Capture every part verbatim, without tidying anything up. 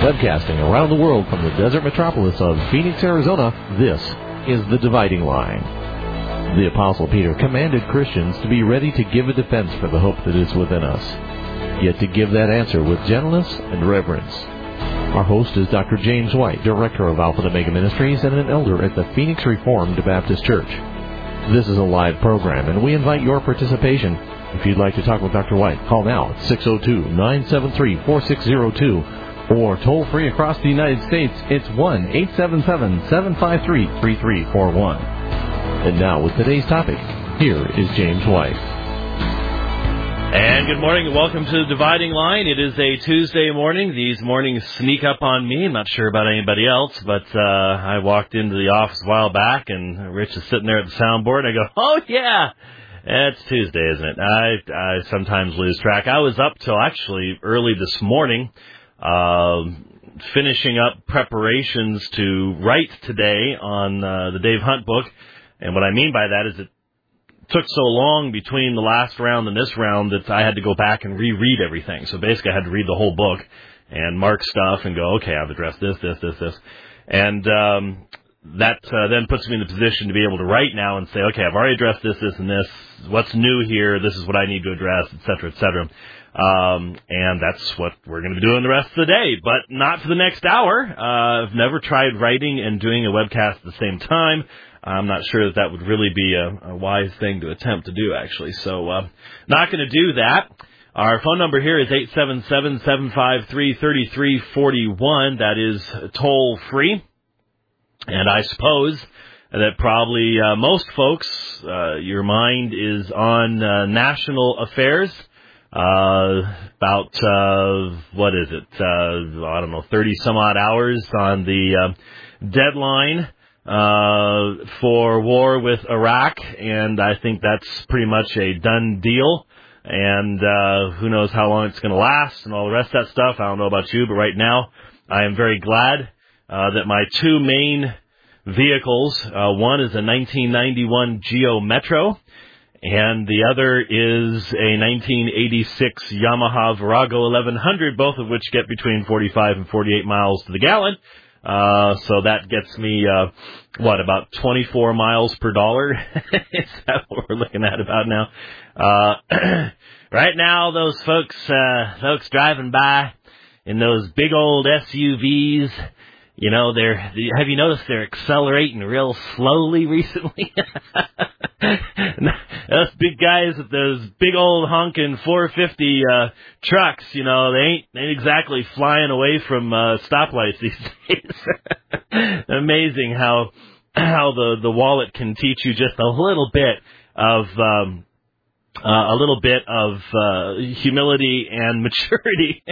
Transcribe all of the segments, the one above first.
Webcasting around the world from the desert metropolis of Phoenix, Arizona, this is The Dividing Line. The Apostle Peter commanded Christians to be ready to give a defense for the hope that is within us, yet to give that answer with gentleness and reverence. Our host is Doctor James White, Director of Alpha and Omega Ministries and an elder at the Phoenix Reformed Baptist Church. This is a live program, and we invite your participation. If you'd like to talk with Doctor White, call now at six oh two, nine seven three, four six oh two, or toll free across the United States, it's one eight seven seven, seven five three, three three four one. And now with today's topic, here is James White. And good morning and welcome to The Dividing Line. It is a Tuesday morning. These mornings sneak up on me. I'm not sure about anybody else, but uh, I walked into the office a while back and Rich is sitting there at the soundboard and I go, oh yeah, it's Tuesday, isn't it? I, I sometimes lose track. I was up till actually early this morning, uh, finishing up preparations to write today on uh, the Dave Hunt book. And what I mean by that is it took so long between the last round and this round that I had to go back and reread everything. So basically I had to read the whole book and mark stuff and go, okay, I've addressed this, this, this, this. And um, that uh, then puts me in the position to be able to write now and say, okay, I've already addressed this, this, and this. What's new here? This is what I need to address, et cetera, et cetera. Um, and that's what we're going to be doing the rest of the day, but not for the next hour. Uh, I've never tried writing and doing a webcast at the same time. I'm not sure that that would really be a, a wise thing to attempt to do, actually. So, uh, not going to do that. Our phone number here is eight seven seven, seven five three, three three four one. That is toll free. And I suppose that probably uh, most folks, uh, your mind is on uh, national affairs. Uh, about, uh, what is it? Uh, I don't know, thirty some odd hours on the uh, deadline uh, for war with Iraq, and I think that's pretty much a done deal. And uh, who knows how long it's going to last and all the rest of that stuff. I don't know about you, but right now I am very glad uh, that my two main vehicles, uh, one is a nineteen ninety-one Geo Metro, and the other is a nineteen eighty-six Yamaha Virago eleven hundred, both of which get between forty-five and forty-eight miles to the gallon. Uh, so that gets me, uh, what, about twenty-four miles per dollar? Is that what we're looking at about now? Uh, right now, those folks, uh, folks driving by in those big old S U Vs, you know, they're, have you noticed they're accelerating real slowly recently? Those big guys with those big old honking four fifty uh, trucks, you know, they ain't, they ain't exactly flying away from uh, stoplights these days. Amazing how how the, the wallet can teach you just a little bit of um, uh, a little bit of uh, humility and maturity.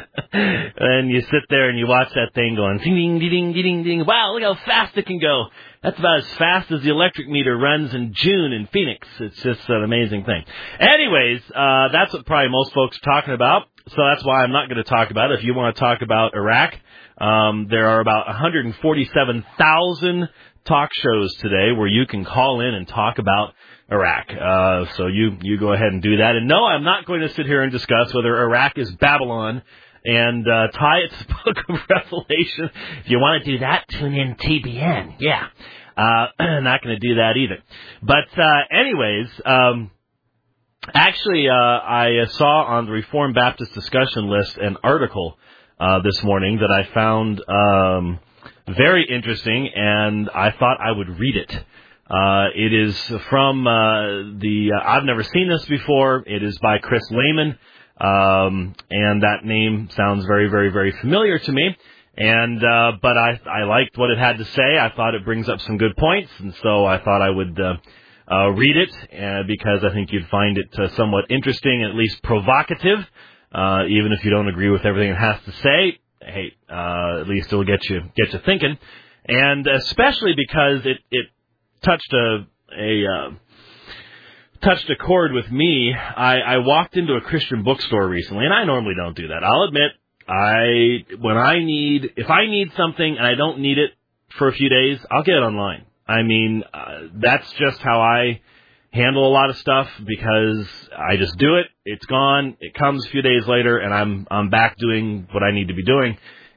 And you sit there and you watch that thing going ding ding ding ding ding ding. Wow, look how fast it can go. That's about as fast as the electric meter runs in June in Phoenix. It's just an amazing thing. Anyways, uh, that's what probably most folks are talking about. So that's why I'm not going to talk about it. If you want to talk about Iraq, um, there are about one hundred forty-seven thousand talk shows today where you can call in and talk about Iraq. Uh, so you, you go ahead and do that. And no, I'm not going to sit here and discuss whether Iraq is Babylon and uh, tie it to the book of Revelation. If you want to do that, tune in T B N. Yeah. Uh, not going to do that either. But uh, anyways, um, actually, uh, I saw on the Reformed Baptist discussion list an article uh, this morning that I found um, very interesting, and I thought I would read it. Uh, it is from uh, the, uh, I've never seen this before. It is by Chris Lehman. Um, and that name sounds very, very, very familiar to me. And, uh, but I, I liked what it had to say. I thought it brings up some good points. And so I thought I would, uh, uh, read it, uh, because I think you'd find it uh, somewhat interesting, at least provocative. Uh, even if you don't agree with everything it has to say, hey, uh, at least it'll get you, get you thinking. And especially because it, it touched a, a, uh, touched a chord with me. I, I walked into a Christian bookstore recently, and I normally don't do that. I'll admit, I when I need, if I need something and I don't need it for a few days, I'll get it online. I mean, uh, that's just how I handle a lot of stuff, because I just do it. It's gone. It comes a few days later, and I'm I'm back doing what I need to be doing.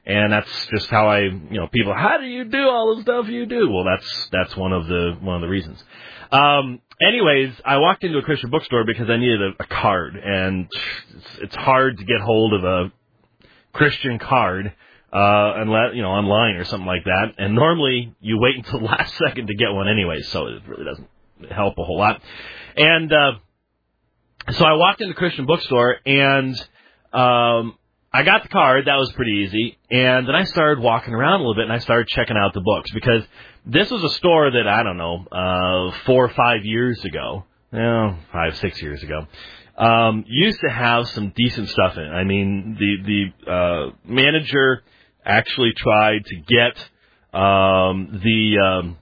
And that's just how I, you know, people, how do you do all the stuff you do? Well, that's that's one of the one of the reasons. Um, anyways, I walked into a Christian bookstore because I needed a, a card, and it's, it's hard to get hold of a Christian card, uh, unless, you know, online or something like that. And normally you wait until the last second to get one anyway, so it really doesn't help a whole lot. And uh, so I walked into a Christian bookstore, and um, I got the card. That was pretty easy. And then I started walking around a little bit, and I started checking out the books, because this was a store that, I don't know, uh, four or five years ago, you know, five, six years ago, um, used to have some decent stuff in it. I mean, the, the uh, manager actually tried to get um, the... Um,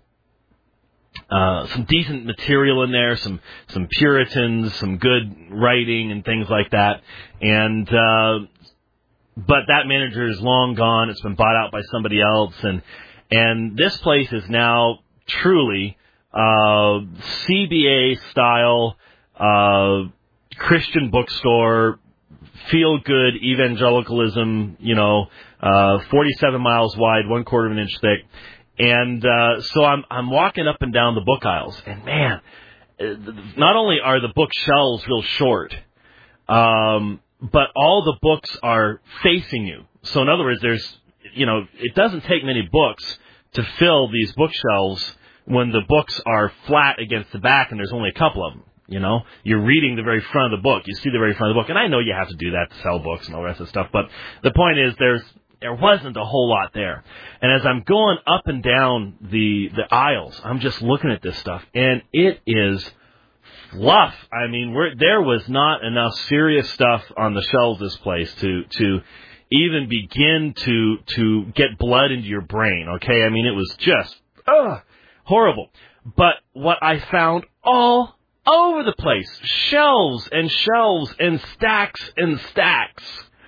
Uh, some decent material in there, some some Puritans, some good writing and things like that. And uh, but that manager is long gone. It's been bought out by somebody else, and and this place is now truly uh, C B A style uh, Christian bookstore, feel good evangelicalism. You know, uh, forty-seven miles wide, one quarter of an inch thick. And uh, so I'm I'm walking up and down the book aisles, and man, not only are the bookshelves real short, um, but all the books are facing you. So in other words, there's, you know, it doesn't take many books to fill these bookshelves when the books are flat against the back, and there's only a couple of them. You know, you're reading the very front of the book. You see the very front of the book, and I know you have to do that to sell books and all the rest of the stuff. But the point is, there's There wasn't a whole lot there. And as I'm going up and down the, the aisles, I'm just looking at this stuff, and it is fluff. I mean, we're, there was not enough serious stuff on the shelves of this place to, to even begin to, to get blood into your brain, okay? I mean, it was just, ugh, horrible. But what I found all over the place, shelves and shelves and stacks and stacks,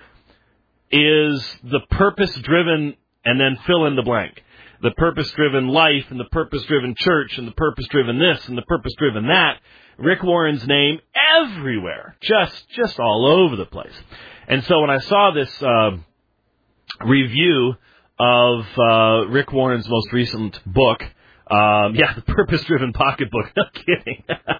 is the purpose-driven, and then fill in the blank. The purpose-driven life, and the purpose-driven church, and the purpose-driven this, and the purpose-driven that. Rick Warren's name everywhere, just just all over the place. And so when I saw this uh, review of uh, Rick Warren's most recent book, um, yeah, the purpose-driven pocketbook. No kidding.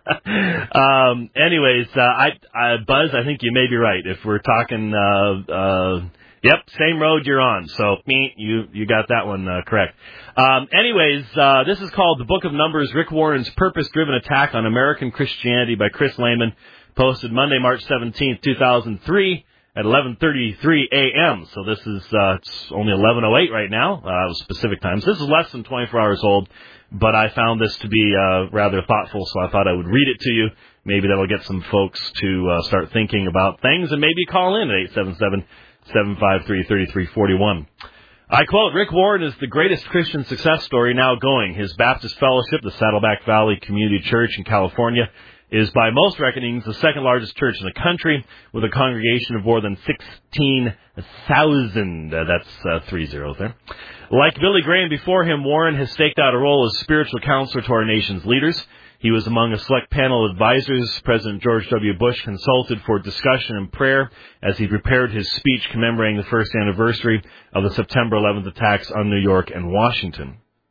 um, anyways, uh, I, I, Buzz, I think you may be right. If we're talking, uh, uh, yep, same road you're on. So, me, you you got that one uh, correct. Um, anyways, uh, this is called The Book of Numbers: Rick Warren's Purpose-Driven Attack on American Christianity by Chris Lehman, posted Monday, March seventeenth, two thousand three. At eleven thirty-three a.m. So this is uh, it's only eleven oh eight right now, uh, specific times. This is less than twenty-four hours old, but I found this to be uh, rather thoughtful, so I thought I would read it to you. Maybe that'll get some folks to uh, start thinking about things, and maybe call in at eight seven seven, seven five three, three three four one. I quote, Rick Warren is the greatest Christian success story now going. His Baptist Fellowship, the Saddleback Valley Community Church in California, is by most reckonings the second largest church in the country, with a congregation of more than sixteen thousand. Uh, that's uh, three zeros there. Like Billy Graham before him, Warren has staked out a role as spiritual counselor to our nation's leaders. He was among a select panel of advisors President George W. Bush consulted for discussion and prayer as he prepared his speech commemorating the first anniversary of the September eleventh attacks on New York and Washington.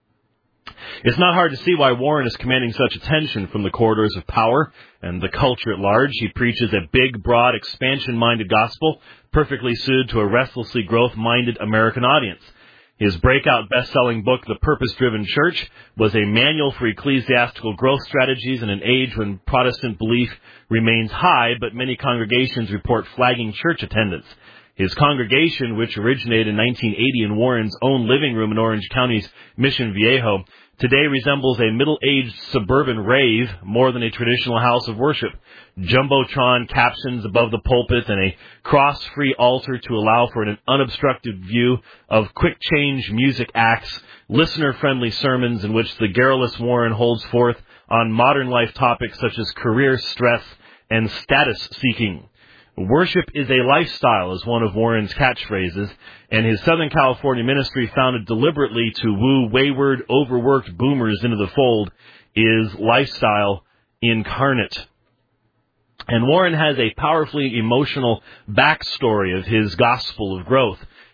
It's not hard to see why Warren is commanding such attention from the corridors of power and the culture at large. He preaches a big, broad, expansion-minded gospel, perfectly suited to a restlessly growth-minded American audience. His breakout best-selling book, The Purpose-Driven Church, was a manual for ecclesiastical growth strategies in an age when Protestant belief remains high, but many congregations report flagging church attendance. His congregation, which originated in nineteen eighty in Warren's own living room in Orange County's Mission Viejo, today resembles a middle-aged suburban rave more than a traditional house of worship. Jumbotron captions above the pulpit and a cross-free altar to allow for an unobstructed view of quick-change music acts, listener-friendly sermons in which the garrulous Warren holds forth on modern life topics such as career stress and status-seeking. Worship is a lifestyle is one of Warren's catchphrases, and his Southern California ministry, founded deliberately to woo wayward, overworked boomers into the fold, is lifestyle incarnate. And Warren has a powerfully emotional backstory of his gospel of growth.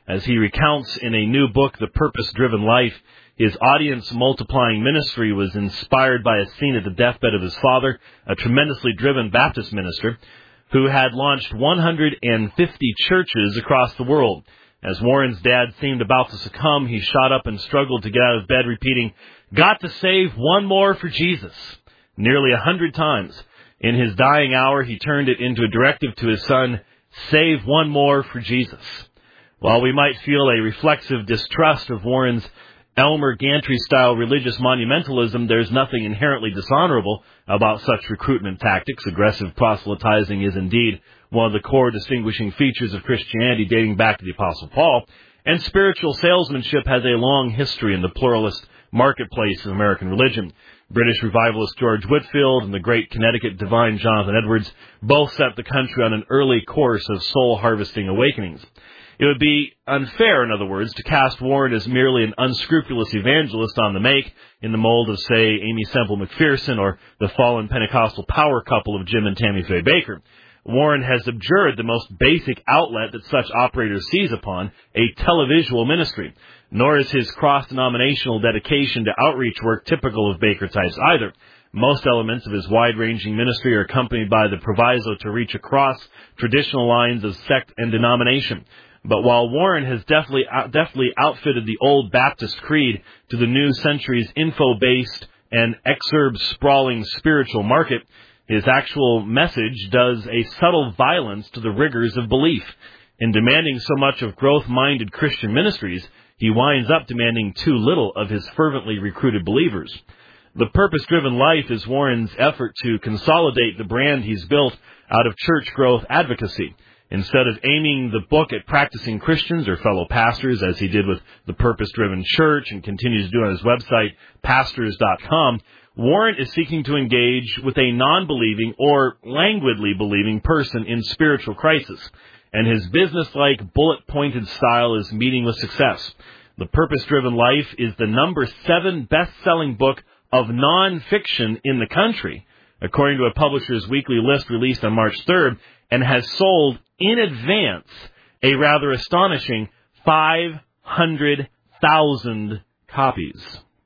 As he recounts in a new book, The Purpose-Driven Life, his audience-multiplying ministry was inspired by a scene at the deathbed of his father, a tremendously driven Baptist minister, who had launched one hundred fifty churches across the world. As Warren's dad seemed about to succumb, he shot up and struggled to get out of bed, repeating, "Got to save one more for Jesus," nearly a hundred times. In his dying hour, he turned it into a directive to his son, "Save one more for Jesus." While we might feel a reflexive distrust of Warren's Elmer Gantry-style religious monumentalism, there's nothing inherently dishonorable about such recruitment tactics. Aggressive proselytizing is indeed one of the core distinguishing features of Christianity dating back to the Apostle Paul, and spiritual salesmanship has a long history in the pluralist marketplace of American religion. British revivalist George Whitefield and the great Connecticut divine Jonathan Edwards both set the country on an early course of soul-harvesting awakenings. It would be unfair, in other words, to cast Warren as merely an unscrupulous evangelist on the make in the mold of, say, Amy Semple McPherson or the fallen Pentecostal power couple of Jim and Tammy Faye Baker. Warren has abjured the most basic outlet that such operators seize upon, a televisual ministry. Nor is his cross-denominational dedication to outreach work typical of Baker types either. Most elements of his wide-ranging ministry are accompanied by the proviso to reach across traditional lines of sect and denomination. But while Warren has definitely, definitely outfitted the old Baptist creed to the new century's info-based and exurb-sprawling spiritual market, his actual message does a subtle violence to the rigors of belief. In demanding so much of growth-minded Christian ministries, he winds up demanding too little of his fervently recruited believers. The Purpose-Driven Life is Warren's effort to consolidate the brand he's built out of church growth advocacy. Instead of aiming the book at practicing Christians or fellow pastors, as he did with the Purpose-Driven Church and continues to do on his website, pastors dot com, Warren is seeking to engage with a non-believing or languidly believing person in spiritual crisis, and his business-like, bullet-pointed style is meeting with success. The Purpose-Driven Life is the number seven best-selling book of non-fiction in the country, according to a publisher's weekly list released on March third, and has sold in advance a rather astonishing five hundred thousand copies.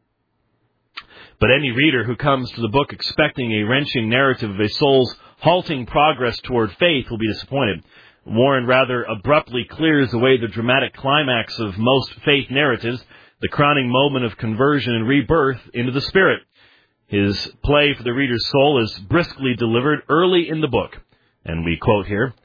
But any reader who comes to the book expecting a wrenching narrative of a soul's halting progress toward faith will be disappointed. Warren rather abruptly clears away the dramatic climax of most faith narratives, the crowning moment of conversion and rebirth into the Spirit. His play for the reader's soul is briskly delivered early in the book. And we quote here,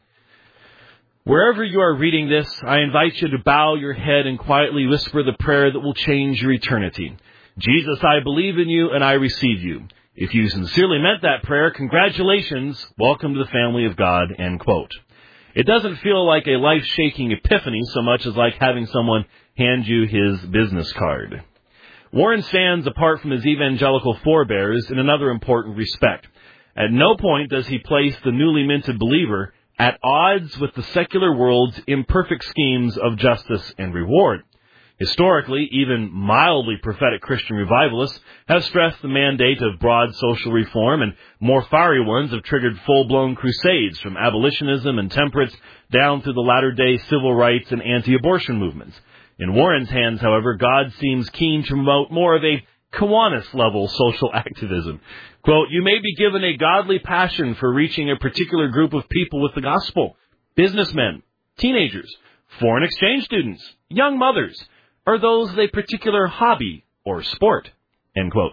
"Wherever you are reading this, I invite you to bow your head and quietly whisper the prayer that will change your eternity. Jesus, I believe in you and I receive you. If you sincerely meant that prayer, congratulations, welcome to the family of God," end quote. It doesn't feel like a life-shaking epiphany so much as like having someone hand you his business card. Warren stands apart from his evangelical forebears in another important respect. At no point does he place the newly minted believer at odds with the secular world's imperfect schemes of justice and reward. Historically, even mildly prophetic Christian revivalists have stressed the mandate of broad social reform, and more fiery ones have triggered full-blown crusades from abolitionism and temperance down through the latter-day civil rights and anti-abortion movements. In Warren's hands, however, God seems keen to promote more of a Kiwanis-level social activism. Quote, "You may be given a godly passion for reaching a particular group of people with the gospel. Businessmen, teenagers, foreign exchange students, young mothers, or those with a particular hobby or sport," end quote.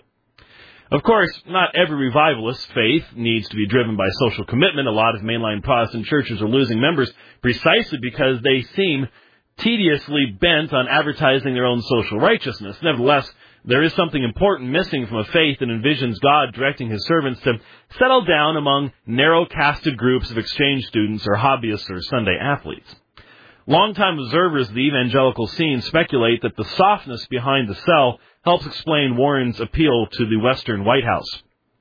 Of course, not every revivalist's faith needs to be driven by social commitment. A lot of mainline Protestant churches are losing members precisely because they seem tediously bent on advertising their own social righteousness. Nevertheless, there is something important missing from a faith that envisions God directing his servants to settle down among narrow-casted groups of exchange students or hobbyists or Sunday athletes. Longtime observers of the evangelical scene speculate that the softness behind the cell helps explain Warren's appeal to the Western White House.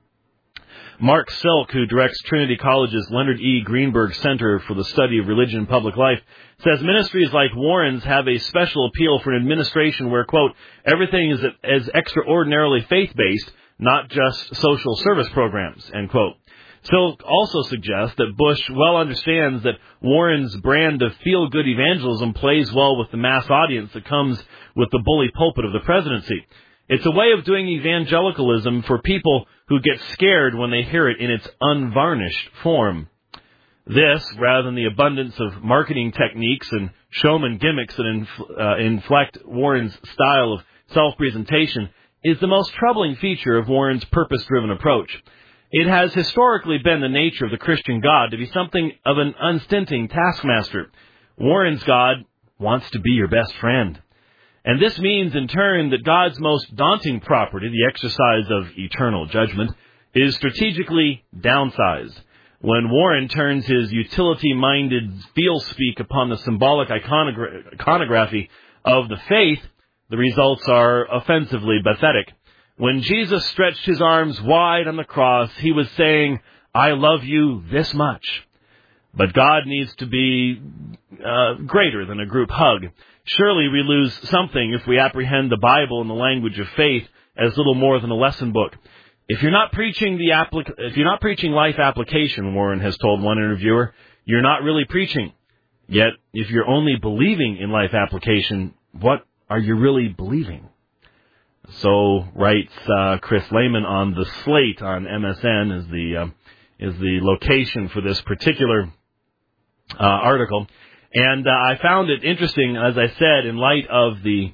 Mark Silk, who directs Trinity College's Leonard E. Greenberg Center for the Study of Religion and Public Life, says ministries like Warren's have a special appeal for an administration where, quote, "everything is as extraordinarily faith-based, not just social service programs," end quote. Silk also suggests that Bush well understands that Warren's brand of feel-good evangelism plays well with the mass audience that comes with the bully pulpit of the presidency. It's a way of doing evangelicalism for people who get scared when they hear it in its unvarnished form. This, rather than the abundance of marketing techniques and showman gimmicks that infl- uh, inflect Warren's style of self-presentation, is the most troubling feature of Warren's purpose-driven approach. It has historically been the nature of the Christian God to be something of an unstinting taskmaster. Warren's God wants to be your best friend. And this means, in turn, that God's most daunting property, the exercise of eternal judgment, is strategically downsized. When Warren turns his utility-minded feel-speak upon the symbolic iconogra- iconography of the faith, the results are offensively pathetic. When Jesus stretched his arms wide on the cross, he was saying, I love you this much. But God needs to be uh, greater than a group hug. Surely we lose something if we apprehend the Bible in the language of faith as little more than a lesson book. If you're not preaching the applic- if you're not preaching life application, Warren has told one interviewer, you're not really preaching. Yet, if you're only believing in life application, what are you really believing? So writes uh, Chris Lehman on the Slate on M S N is the uh, is the location for this particular uh, article, and uh, I found it interesting, as I said, in light of the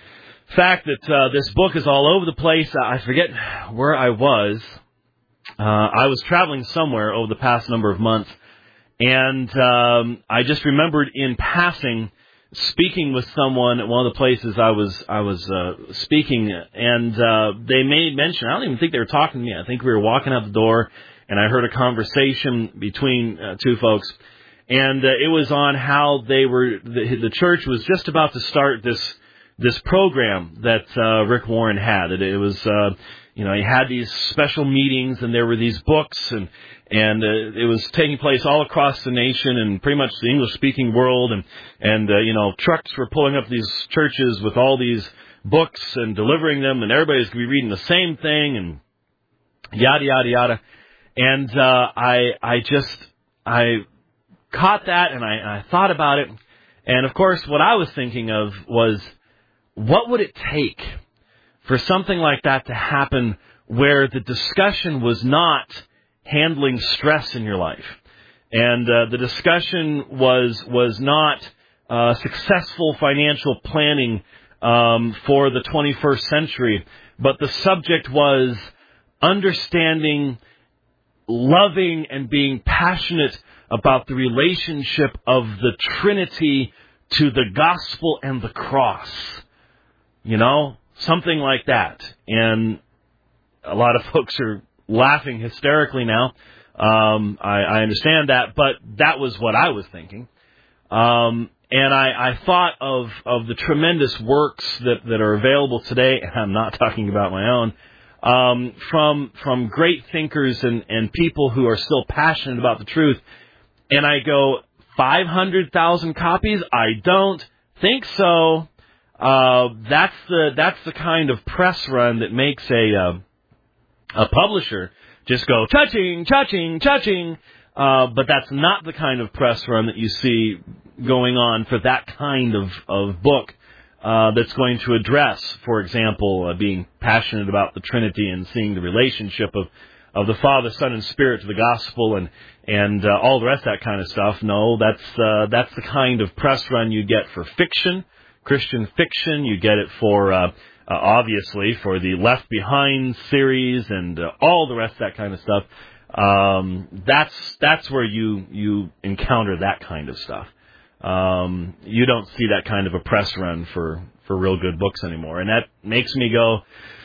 fact that uh, this book is all over the place. I forget where I was. Uh, I was traveling somewhere over the past number of months, and um, I just remembered in passing speaking with someone at one of the places I was I was uh, speaking, and uh, they made mention. I don't even think they were talking to me. I think we were walking out the door, and I heard a conversation between uh, two folks, and uh, it was on how they were. The, the church was just about to start this this program that uh, Rick Warren had. It, it was, uh, you know, he had these special meetings, and there were these books, and and uh, it was taking place all across the nation and pretty much the English-speaking world, and and uh, you know, trucks were pulling up these churches with all these books and delivering them, and everybody's going to be reading the same thing, and yada yada yada. And uh, I I just I caught that, and I, I thought about it, and of course, what I was thinking of was, what would it take for something like that to happen where the discussion was not handling stress in your life, and uh, the discussion was was not uh, successful financial planning um, for the twenty-first century, but the subject was understanding, loving, and being passionate about the relationship of the Trinity to the gospel and the cross. You know, something like that. And a lot of folks are laughing hysterically now. Um, I, I understand that, but that was what I was thinking. Um, and I, I thought of, of the tremendous works that, that are available today, and I'm not talking about my own, um, from from great thinkers and, and people who are still passionate about the truth. And I go, five hundred thousand copies? I don't think so. Uh, that's the that's the kind of press run that makes a uh, a publisher just go cha-ching, cha-ching, cha-ching. Uh, but that's not the kind of press run that you see going on for that kind of of book uh, that's going to address, for example, uh, being passionate about the Trinity and seeing the relationship of of the Father, Son, and Spirit to the gospel and and uh, all the rest of that kind of stuff. No, that's uh, that's the kind of press run you get for fiction. Christian fiction, you get it for, uh, uh, obviously, for the Left Behind series and uh, all the rest of that kind of stuff. Um, that's that's where you you encounter that kind of stuff. Um, you don't see that kind of a press run for, for real good books anymore, and that makes me go,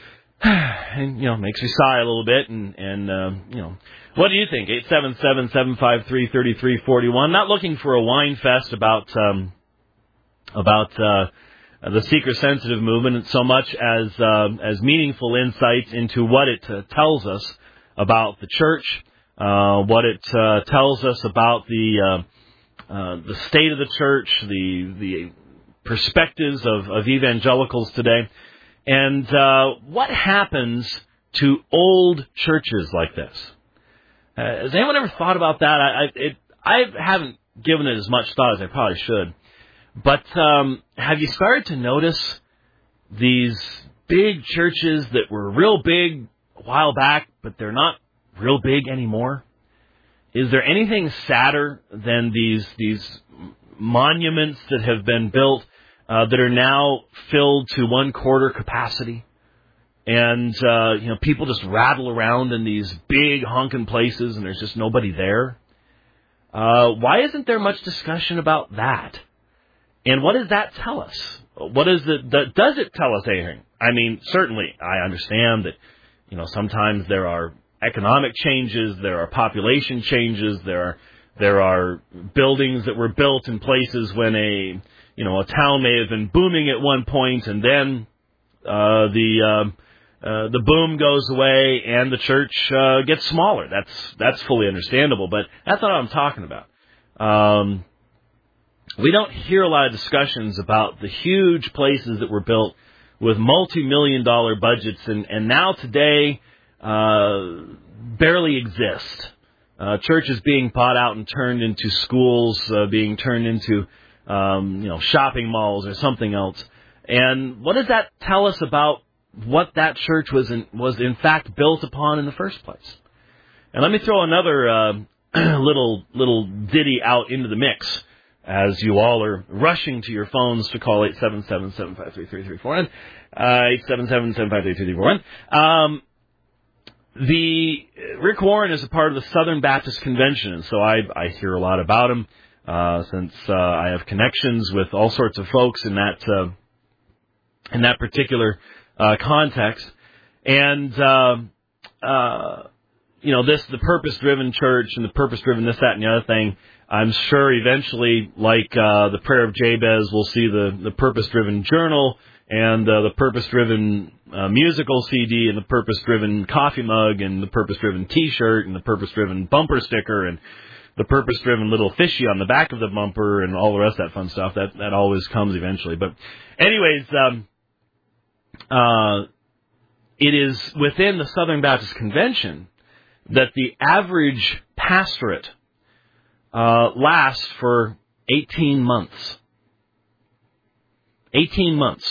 and you know, makes me sigh a little bit. And and uh, you know, what do you think? eight seven seven, seven five three, three three four one. Not looking for a whine fest about. Um, about uh, the seeker-sensitive movement so much as uh, as meaningful insights into what it uh, tells us about the church, uh, what it uh, tells us about the uh, uh, the state of the church, the the perspectives of, of evangelicals today, and uh, what happens to old churches like this. Uh, has anyone ever thought about that? I I, it, I haven't given it as much thought as I probably should. But um, have you started to notice these big churches that were real big a while back, but they're not real big anymore? Is there anything sadder than these these monuments that have been built uh, that are now filled to one quarter capacity? And, uh, you know, people just rattle around in these big honking places and there's just nobody there. Uh, why isn't there much discussion about that? And what does that tell us? What is it, that, does it tell us anything? I mean, certainly I understand that, you know, sometimes there are economic changes, there are population changes, there are, there are buildings that were built in places when a, you know, a town may have been booming at one point and then, uh, the, um, Uh, the boom goes away and the church uh, gets smaller. That's that's fully understandable, but that's not what I'm talking about. Um, we don't hear a lot of discussions about the huge places that were built with multi-million dollar budgets and, and now today uh, barely exist. Uh, churches being bought out and turned into schools, uh, being turned into um, you know shopping malls or something else. And what does that tell us about what that church was in, was in fact built upon in the first place? And let me throw another uh, little little ditty out into the mix as you all are rushing to your phones to call eight seven seven, seven five three, three three four one, uh, eight seven seven, seven five three, three three four one. Um, the Rick Warren is a part of the Southern Baptist Convention, and so I, I hear a lot about him uh, since uh, I have connections with all sorts of folks in that uh, in that particular Uh, context, and uh, uh, you know this the purpose-driven church and the purpose-driven this, that, and the other thing. I'm sure eventually, like uh, the Prayer of Jabez, we'll see the the purpose-driven journal and uh, the purpose-driven uh, musical C D and the purpose-driven coffee mug and the purpose-driven T-shirt and the purpose-driven bumper sticker and the purpose-driven little fishy on the back of the bumper and all the rest of that fun stuff. That that always comes eventually. But anyways. Um, Uh, it is within the Southern Baptist Convention that the average pastorate uh, lasts for eighteen months. eighteen months.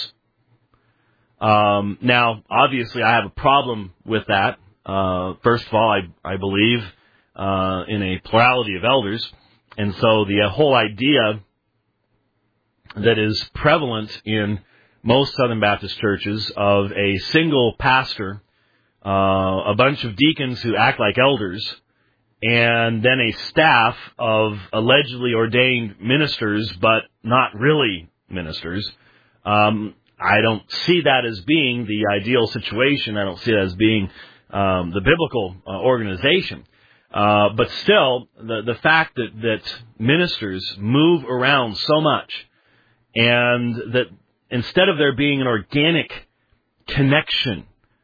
Um, now, obviously, I have a problem with that. Uh, first of all, I, I believe uh, in a plurality of elders, and so the uh, whole idea that is prevalent in most Southern Baptist churches of a single pastor, uh, a bunch of deacons who act like elders, and then a staff of allegedly ordained ministers, but not really ministers. Um, I don't see that as being the ideal situation. I don't see that as being um, the biblical uh, organization. Uh, but still, the, the fact that, that ministers move around so much and that instead of there being an organic connection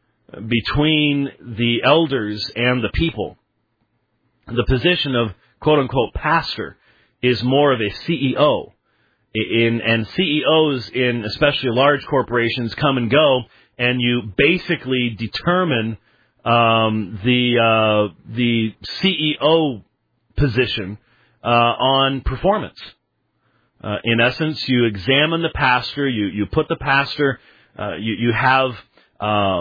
between the elders and the people, the position of quote-unquote pastor is more of a C E O. In, and C E Os in especially large corporations come and go, and you basically determine um, the uh, the C E O position uh, on performance. Uh, in essence, you examine the pastor, you, you put the pastor, uh, you, you have, um,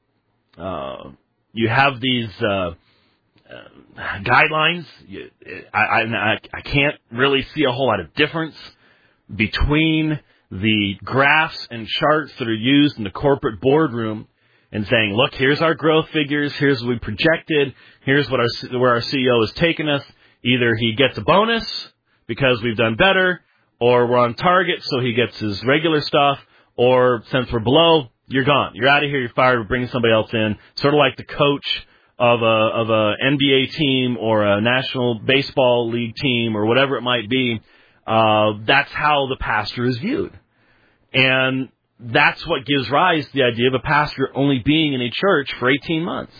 uh, you have these, uh, uh guidelines. You, I, I, I can't really see a whole lot of difference between the graphs and charts that are used in the corporate boardroom and saying, look, here's our growth figures, here's what we projected, here's what our, where our C E O has taken us. Either he gets a bonus because we've done better, or we're on target, so he gets his regular stuff, or since we're below, you're gone. You're out of here, you're fired, we're bringing somebody else in. Sort of like the coach of a of a N B A team or a National Baseball League team or whatever it might be. Uh, that's how the pastor is viewed. And that's what gives rise to the idea of a pastor only being in a church for eighteen months.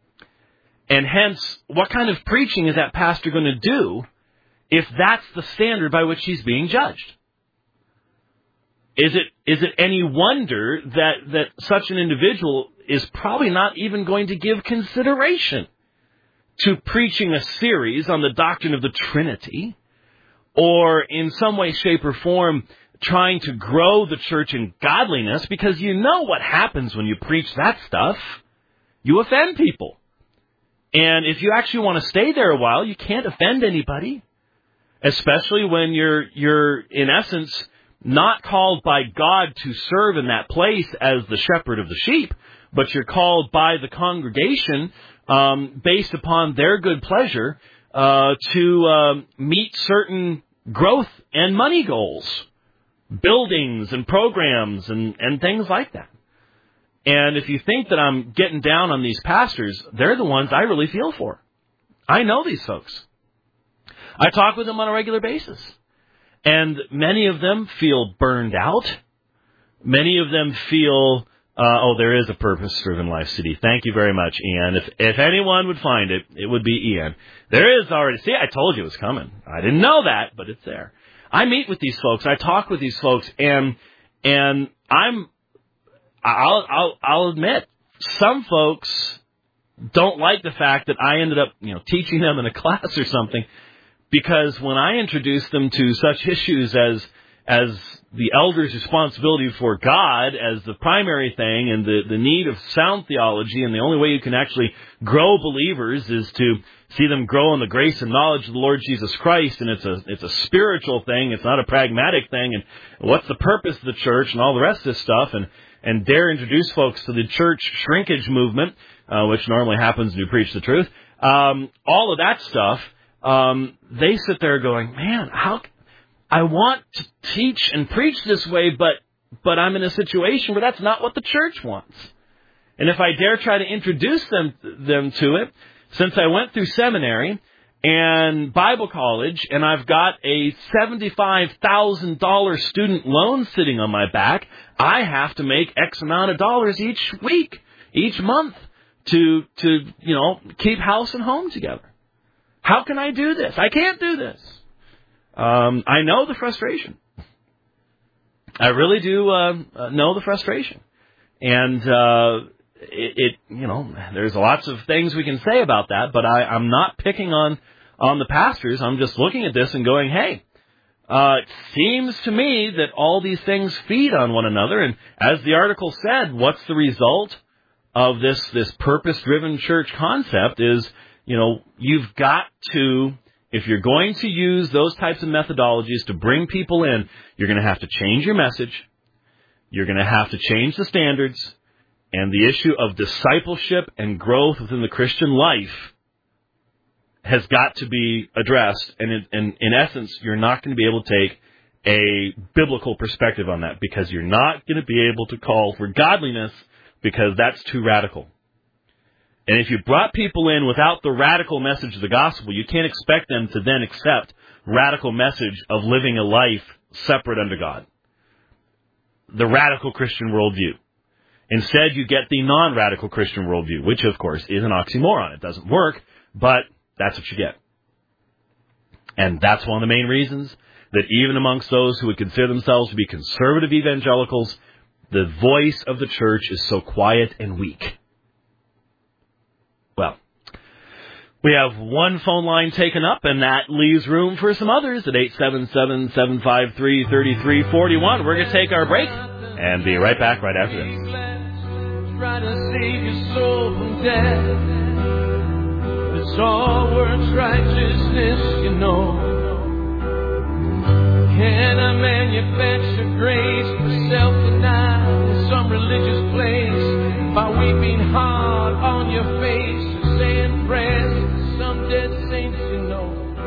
And hence, what kind of preaching is that pastor going to do if that's the standard by which he's being judged? Is it is it any wonder that, that such an individual is probably not even going to give consideration to preaching a series on the doctrine of the Trinity, or in some way, shape, or form trying to grow the church in godliness, because you know what happens when you preach that stuff. You offend people. And if you actually want to stay there a while, you can't offend anybody, especially when you're, you're in essence, not called by God to serve in that place as the shepherd of the sheep, but you're called by the congregation um, based upon their good pleasure uh, to uh, meet certain growth and money goals, buildings and programs and, and things like that. And if you think that I'm getting down on these pastors, they're the ones I really feel for. I know these folks. I talk with them on a regular basis. And many of them feel burned out. Many of them feel, uh, oh, there is a purpose-driven life, City. Thank you very much, Ian. If if anyone would find it, it would be Ian. There is already, see, I told you it was coming. I didn't know that, but it's there. I meet with these folks. I talk with these folks, and and I'm, I'll I'll I'll admit, some folks don't like the fact that I ended up, you know, teaching them in a class or something, because when I introduce them to such issues as as the elder's responsibility for God as the primary thing, and the, the need of sound theology, and the only way you can actually grow believers is to see them grow in the grace and knowledge of the Lord Jesus Christ, and it's a it's a spiritual thing, it's not a pragmatic thing, and what's the purpose of the church and all the rest of this stuff, and, and dare introduce folks to the church shrinkage movement, uh, which normally happens when you preach the truth, um, all of that stuff, um, they sit there going, man, how... I want to teach and preach this way, but but I'm in a situation where that's not what the church wants. And if I dare try to introduce them them to it, since I went through seminary and Bible college, and I've got a seventy-five thousand dollars student loan sitting on my back, I have to make X amount of dollars each week, each month, to to you know keep house and home together. How can I do this? I can't do this. Um, I know the frustration. I really do uh, know the frustration. And uh, it, it, you know, there's lots of things we can say about that, but I, I'm not picking on, on the pastors. I'm just looking at this and going, hey, uh, it seems to me that all these things feed on one another. And as the article said, what's the result of this, this purpose-driven church concept is, you know, you've got to... If you're going to use those types of methodologies to bring people in, you're going to have to change your message. You're going to have to change the standards. And the issue of discipleship and growth within the Christian life has got to be addressed. And in, in, in essence, you're not going to be able to take a biblical perspective on that, because you're not going to be able to call for godliness, because that's too radical. And if you brought people in without the radical message of the gospel, you can't expect them to then accept radical message of living a life separate unto God. The radical Christian worldview. Instead, you get the non-radical Christian worldview, which, of course, is an oxymoron. It doesn't work, but that's what you get. And that's one of the main reasons that even amongst those who would consider themselves to be conservative evangelicals, the voice of the church is so quiet and weak. Well, we have one phone line taken up, and that leaves room for some others at eight seven seven, seven five three, three three four one. We're going to take our break and be right back right after this. Trying to save your soul from death. It's all works righteousness, you know. Can I manufacture grace for self-denial in some religious place by weeping hard on your face and saying prayers to some dead saints you know?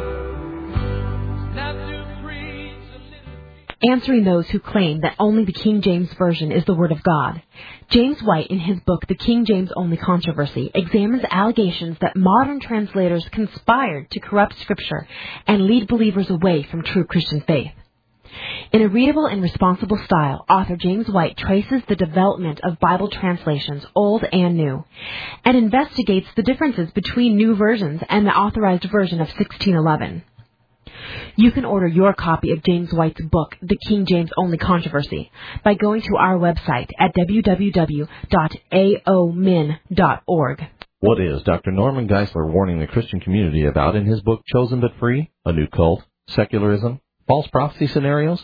Not to preach a little... Answering those who claim that only the King James Version is the Word of God, James White, in his book The King James Only Controversy, examines allegations that modern translators conspired to corrupt Scripture and lead believers away from true Christian faith. In a readable and responsible style, author James White traces the development of Bible translations, old and new, and investigates the differences between new versions and the authorized version of sixteen eleven. You can order your copy of James White's book, The King James Only Controversy, by going to our website at w w w dot a o min dot org. What is Doctor Norman Geisler warning the Christian community about in his book Chosen But Free? A New Cult? Secularism? False prophecy scenarios?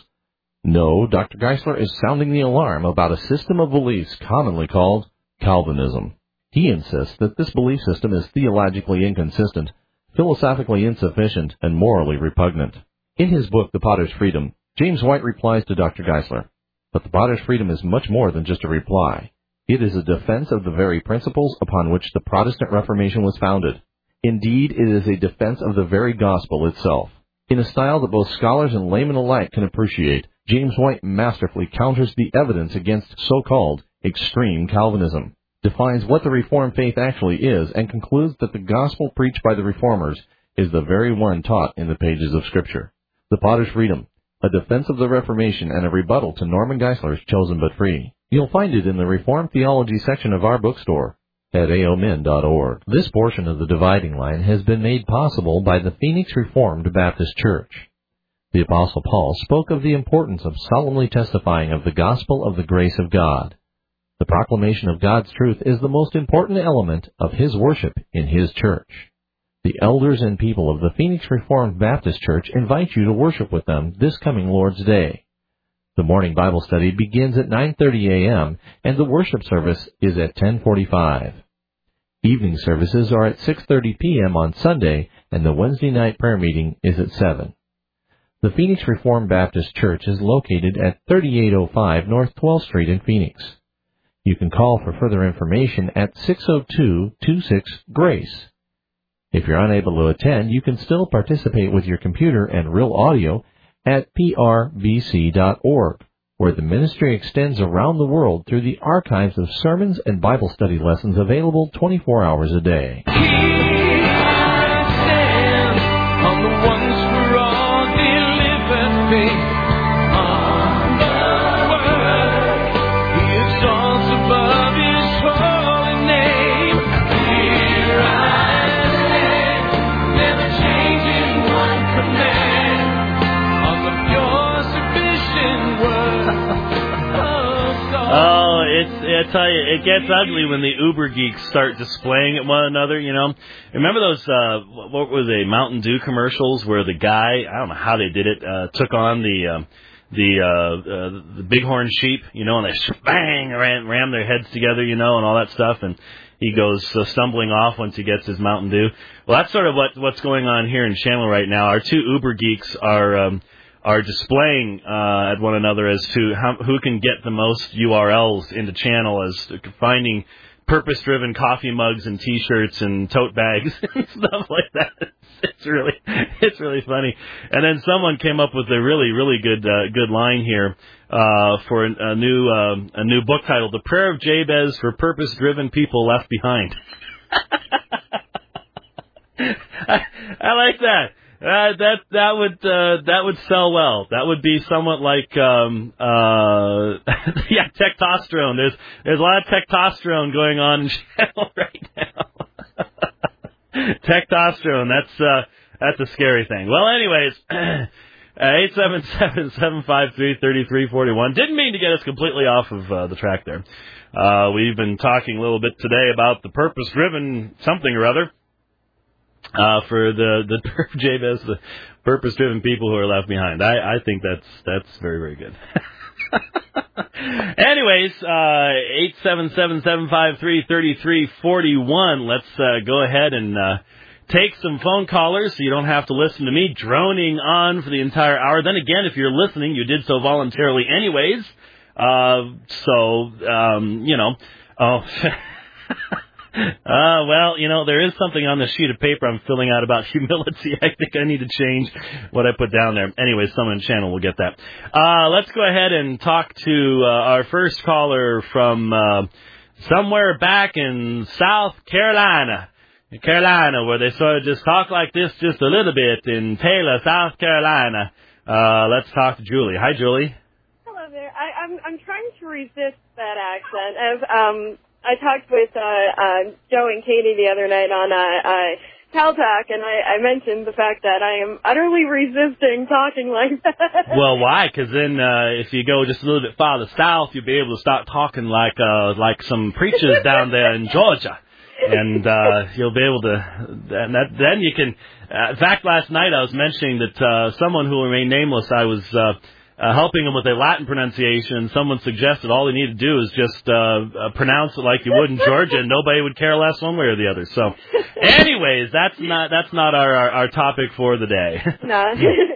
No, Doctor Geisler is sounding the alarm about a system of beliefs commonly called Calvinism. He insists that this belief system is theologically inconsistent, philosophically insufficient, and morally repugnant. In his book, The Potter's Freedom, James White replies to Doctor Geisler, but the Potter's Freedom is much more than just a reply. It is a defense of the very principles upon which the Protestant Reformation was founded. Indeed, it is a defense of the very gospel itself. In a style that both scholars and laymen alike can appreciate, James White masterfully counters the evidence against so-called extreme Calvinism, defines what the Reformed faith actually is, and concludes that the gospel preached by the Reformers is the very one taught in the pages of Scripture. The Potter's Freedom, a defense of the Reformation and a rebuttal to Norman Geisler's Chosen But Free. You'll find it in the Reformed Theology section of our bookstore at a o min dot org. This portion of the Dividing Line has been made possible by the Phoenix Reformed Baptist Church. The Apostle Paul spoke of the importance of solemnly testifying of the gospel of the grace of God. The proclamation of God's truth is the most important element of His worship in His church. The elders and people of the Phoenix Reformed Baptist Church invite you to worship with them this coming Lord's Day. The morning Bible study begins at nine thirty a.m. and the worship service is at ten forty-five. Evening services are at six thirty p.m. on Sunday, and the Wednesday night prayer meeting is at seven. The Phoenix Reformed Baptist Church is located at thirty-eight oh five North twelfth Street in Phoenix. You can call for further information at six oh two, two six, GRACE. If you're unable to attend, you can still participate with your computer and real audio at p r b c dot org, where the ministry extends around the world through the archives of sermons and Bible study lessons available twenty-four hours a day. Here I stand on the once for all delivered faith. On the word, He exalts above His holy name. Here I stand, never changing one command, on the pure sufficient word of God. Oh, it's, I tell you, it gets ugly when the uber geeks start displaying at one another, you know. Remember those, uh, what were they, Mountain Dew commercials where the guy, I don't know how they did it, uh, took on the, um, the, uh, uh, the bighorn sheep, you know, and they bang, ram, ram their heads together, you know, and all that stuff, and he goes uh, stumbling off once he gets his Mountain Dew. Well, that's sort of what, what's going on here in Chandler right now. Our two uber geeks are, um, are displaying uh, at one another as to how, who can get the most U R Ls into channel, as to finding purpose-driven coffee mugs and T-shirts and tote bags and stuff like that. It's really, it's really funny. And then someone came up with a really, really good, uh, good line here uh, for a, a new, um, a new book titled "The Prayer of Jabez for Purpose-Driven People Left Behind." I, I like that. Uh, that that would uh, that would sell well. That would be somewhat like um, uh, yeah, testosterone. There's there's a lot of testosterone going on in channel right now. Testosterone. That's uh, that's a scary thing. Well, anyways, eight seven seven, seven five three, three three four one. Didn't mean to get us completely off of uh, the track there. Uh, we've been talking a little bit today about the purpose-driven something or other. Uh, for the, the Jabez, the purpose-driven people who are left behind. I, I think that's, that's very, very good. Anyways, uh, eight seven seven, seven five three, three three four one. Let's, uh, go ahead and, uh, take some phone callers so you don't have to listen to me droning on for the entire hour. Then again, if you're listening, you did so voluntarily anyways. Uh, so, um, you know, oh, Uh, well, you know, there is something on the sheet of paper I'm filling out about humility. I think I need to change what I put down there. Anyway, someone in the channel will get that. Uh, let's go ahead and talk to uh, our first caller from uh, somewhere back in South Carolina. Carolina, where they sort of just talk like this just a little bit in Taylor, South Carolina. Uh, let's talk to Julie. Hi, Julie. Hello there. I, I'm I'm trying to resist that accent. As um. I talked with uh, uh, Joe and Katie the other night on uh, uh, Cal Talk, and I, I mentioned the fact that I am utterly resisting talking like that. Well, why? Because then uh, if you go just a little bit farther south, you'll be able to start talking like uh, like some preachers down there in Georgia. and uh, you'll be able to. And that, then you can. Uh, in fact, last night I was mentioning that uh, someone who will remain nameless, I was uh, uh, helping him with a Latin pronunciation. Someone suggested all he needed to do is just uh, uh, pronounce it like you would in Georgia, and nobody would care less one way or the other. So, anyways, that's not that's not our our, our topic for the day. No.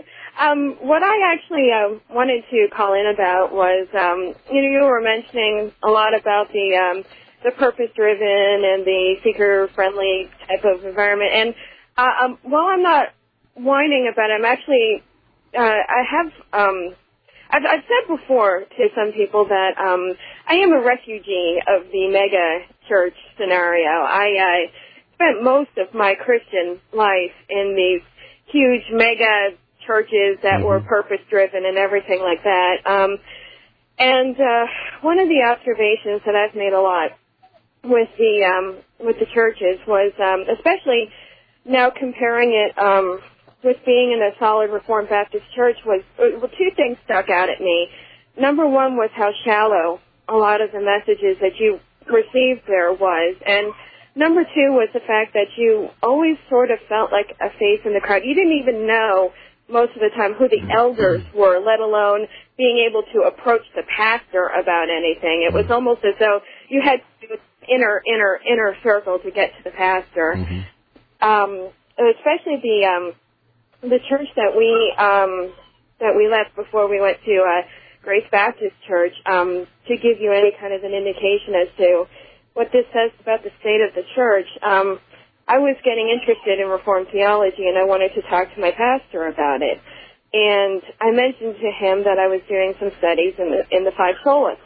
Um, what I actually uh, wanted to call in about was, um, you know, you were mentioning a lot about the um, the purpose-driven and the seeker-friendly type of environment. And uh, um, while I'm not whining about it, I'm actually, uh, I have, um, I've, I've said before to some people that um, I am a refugee of the mega church scenario. I uh, spent most of my Christian life in these huge mega churches that were purpose-driven and everything like that. Um, and uh, one of the observations that I've made a lot with the um, with the churches was, um, especially now comparing it um, with being in a solid Reformed Baptist church, was well, two things stuck out at me. Number one was how shallow a lot of the messages that you received there was, and number two was the fact that you always sort of felt like a face in the crowd. You didn't even know most of the time who the elders were, let alone being able to approach the pastor about anything. It was almost as though you had to do inner, inner, inner circle to get to the pastor. Mm-hmm. Um, especially the um, the church that we um, that we left before we went to uh, Grace Baptist Church, um, to give you any kind of an indication as to what this says about the state of the church. Um, I was getting interested in Reformed theology, and I wanted to talk to my pastor about it. And I mentioned to him that I was doing some studies in the in the five solas.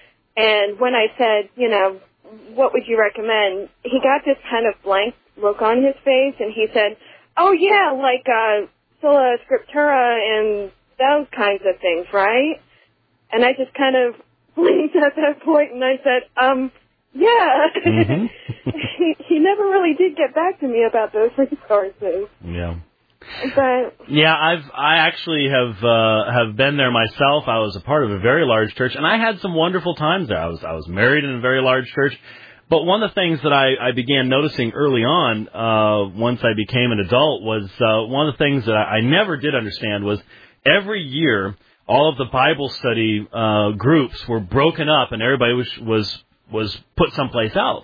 And when I said, you know, what would you recommend, he got this kind of blank look on his face, and he said, oh, yeah, like uh, sola scriptura and those kinds of things, right? And I just kind of blinked at that point, and I said, um... yeah, mm-hmm. he, he never really did get back to me about those resources. Yeah. But yeah, I've I actually have uh, have been there myself. I was a part of a very large church, and I had some wonderful times there. I was I was married in a very large church. But one of the things that I, I began noticing early on, uh, once I became an adult, was uh, one of the things that I, I never did understand was every year all of the Bible study uh, groups were broken up, and everybody was was was put someplace else.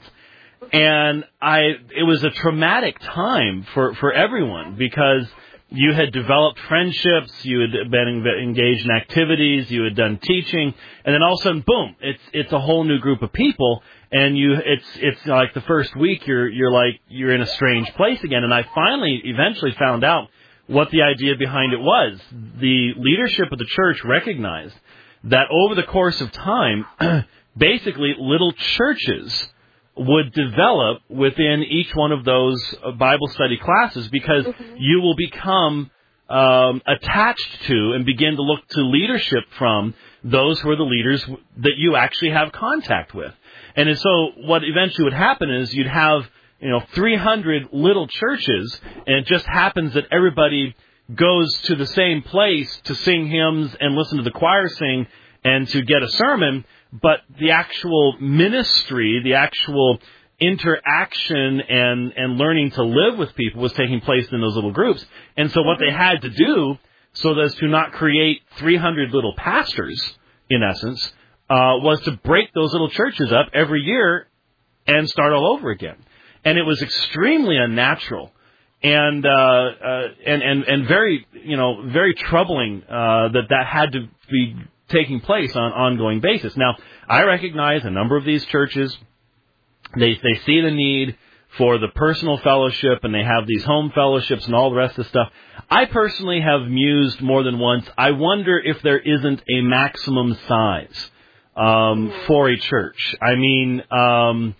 And I, it was a traumatic time for, for everyone because you had developed friendships, you had been engaged in activities, you had done teaching, and then all of a sudden, boom, it's, it's a whole new group of people, and you, it's, it's like the first week you're, you're like, you're in a strange place again. And I finally, eventually found out what the idea behind it was. The leadership of the church recognized that over the course of time, basically, little churches would develop within each one of those Bible study classes because mm-hmm. you will become um, attached to and begin to look to leadership from those who are the leaders that you actually have contact with. And so what eventually would happen is you'd have, you know, three hundred little churches, and it just happens that everybody goes to the same place to sing hymns and listen to the choir sing and to get a sermon. But the actual ministry, the actual interaction and, and learning to live with people was taking place in those little groups. And so what they had to do, so as to not create three hundred little pastors, in essence, uh, was to break those little churches up every year and start all over again. And it was extremely unnatural and uh, uh, and, and, and very, you know, very troubling uh, that that had to be taking place on an ongoing basis. Now, I recognize a number of these churches, they they see the need for the personal fellowship, and they have these home fellowships and all the rest of the stuff. I personally have mused more than once, I wonder if there isn't a maximum size um, for a church. I mean, um,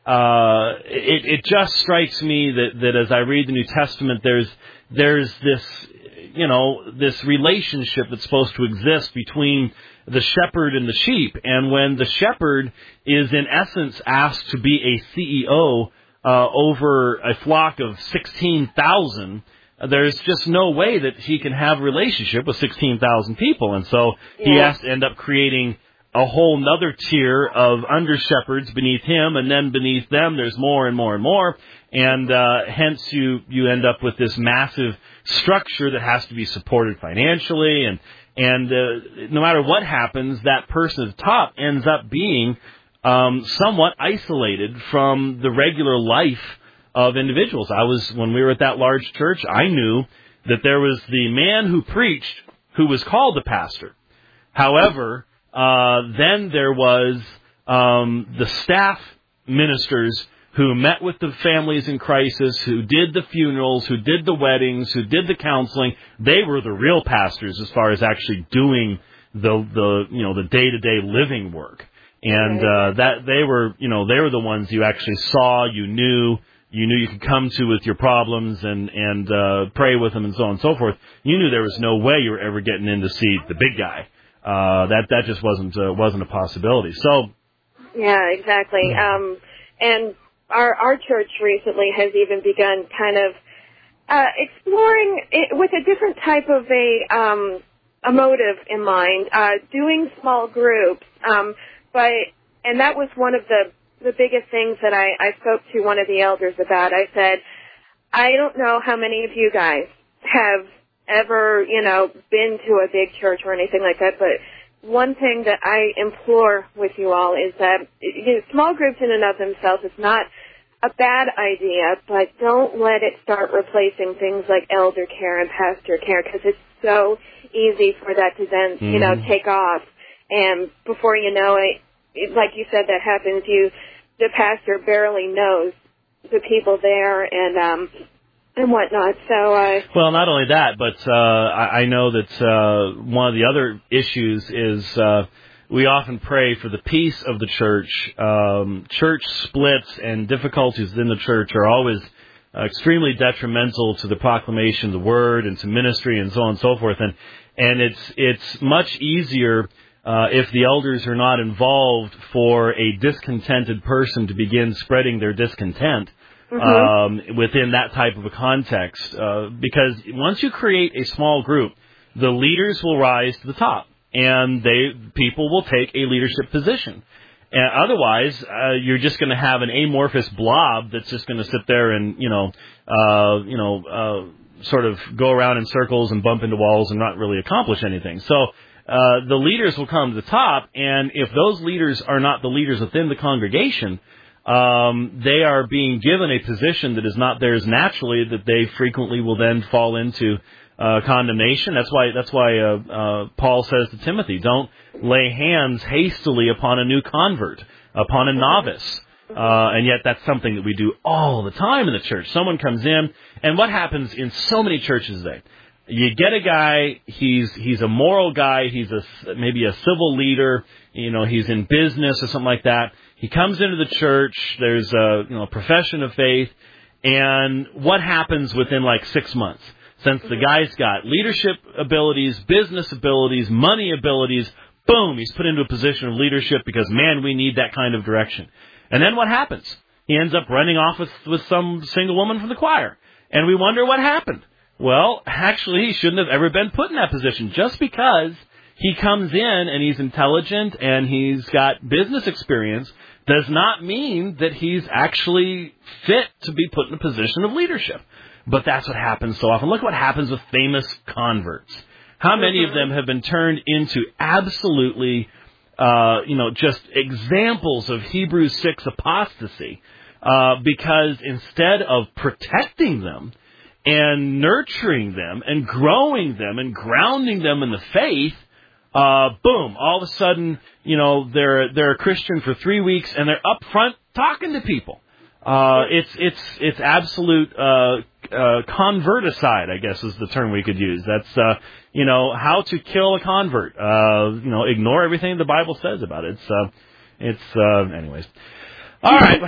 uh, it, it just strikes me that, that as I read the New Testament, there's there's this... you know, this relationship that's supposed to exist between the shepherd and the sheep. And when the shepherd is in essence asked to be a C E O uh, over a flock of sixteen thousand, there's just no way that he can have a relationship with sixteen thousand people. And so yeah. he has to end up creating a whole nother tier of under shepherds beneath him, and then beneath them there's more and more and more, and uh, hence you you end up with this massive structure that has to be supported financially, and and uh, no matter what happens, that person at the top ends up being um, somewhat isolated from the regular life of individuals. I was when we were at that large church, I knew that there was the man who preached who was called the pastor. However, uh, then there was um, the staff ministers who met with the families in crisis, who did the funerals, who did the weddings, who did the counseling. They were the real pastors as far as actually doing the the you know the day-to-day living work. And uh, that they were you know they were the ones you actually saw, you knew. You knew you could come to with your problems and and uh, pray with them and so on and so forth. You knew there was no way you were ever getting in to see the big guy. Uh, that that just wasn't uh, wasn't a possibility. So yeah, exactly. Um, and our our church recently has even begun kind of uh, exploring it with a different type of a um, a motive in mind, uh, doing small groups. Um, but and that was one of the the biggest things that I, I spoke to one of the elders about. I said, I don't know how many of you guys have ever, you know, been to a big church or anything like that, but one thing that I implore with you all is that you know, small groups in and of themselves is not a bad idea, but don't let it start replacing things like elder care and pastor care, because it's so easy for that to then, mm-hmm. you know, take off. And before you know it, it, like you said, that happens, you, the pastor barely knows the people there and, um, and whatnot. So, uh, well, not only that, but, uh, I, I know that, uh, one of the other issues is, uh, we often pray for the peace of the church. Um, church splits and difficulties within the church are always uh, extremely detrimental to the proclamation of the word and to ministry and so on and so forth. And, and it's, it's much easier Uh, if the elders are not involved for a discontented person to begin spreading their discontent mm-hmm. um, within that type of a context. Uh, because once you create a small group, the leaders will rise to the top, and they people will take a leadership position. And otherwise, uh, you're just going to have an amorphous blob that's just going to sit there and you know, uh, you know, uh, sort of go around in circles and bump into walls and not really accomplish anything. So. Uh, the leaders will come to the top, and if those leaders are not the leaders within the congregation, um, they are being given a position that is not theirs naturally, that they frequently will then fall into uh, condemnation. That's why that's why uh, uh, Paul says to Timothy, don't lay hands hastily upon a new convert, upon a novice. Uh, and yet that's something that we do all the time in the church. Someone comes in, and what happens in so many churches today? You get a guy, he's he's a moral guy, he's a, maybe a civil leader, you know, he's in business or something like that. He comes into the church, there's a you know profession of faith, and what happens within like six months? Since the guy's got leadership abilities, business abilities, money abilities, boom, he's put into a position of leadership because, man, we need that kind of direction. And then what happens? He ends up running off with, with some single woman from the choir. And we wonder what happened. Well, actually, he shouldn't have ever been put in that position. Just because he comes in and he's intelligent and he's got business experience does not mean that he's actually fit to be put in a position of leadership. But that's what happens so often. Look what happens with famous converts. How many of them have been turned into absolutely, uh, you know, just examples of Hebrews six apostasy uh, because instead of protecting them, and nurturing them and growing them and grounding them in the faith, uh, boom, all of a sudden, you know, they're they're a Christian for three weeks and they're up front talking to people. Uh, it's it's it's absolute uh, uh, converticide, I guess is the term we could use. That's uh, you know how to kill a convert. Uh, you know, ignore everything the Bible says about it. It's uh, it's uh, anyways. All right.